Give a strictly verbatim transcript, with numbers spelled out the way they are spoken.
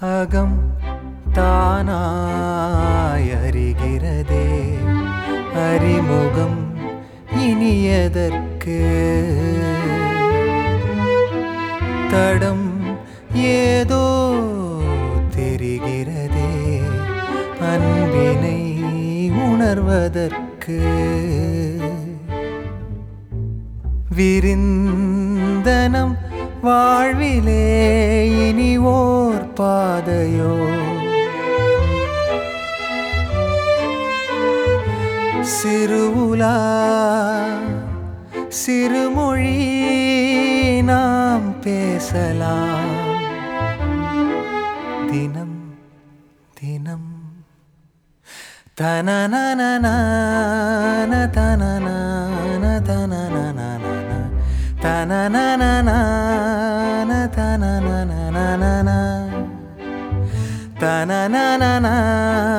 அகம் தானாய் அறிகிறதே அறிமுகம் இனியதற்கு தடம் ஏதோ தெரிகிறதே அன்பினை உணர்வதற்கு விரிந்தனம் வாழ்விலே இனி ஓர் பாதையோ சிறுவுலா சிறுமொழி நாம் பேசலாம் தினம் தினம் தனனனன தனனன தனனன தனனன தனனன தனனன